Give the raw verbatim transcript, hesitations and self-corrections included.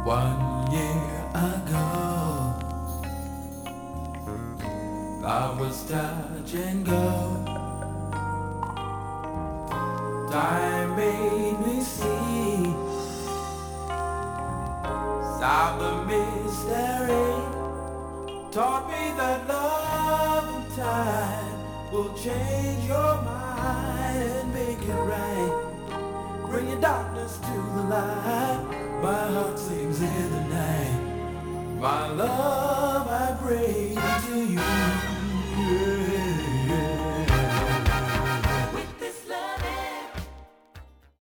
One year ago, love was touch and go. Time made me see, solve the mystery. Taught me that love and time will change your mind and make it right. Bring your darkness to the light. My heart sings in the night. My love I bring to you. Yeah.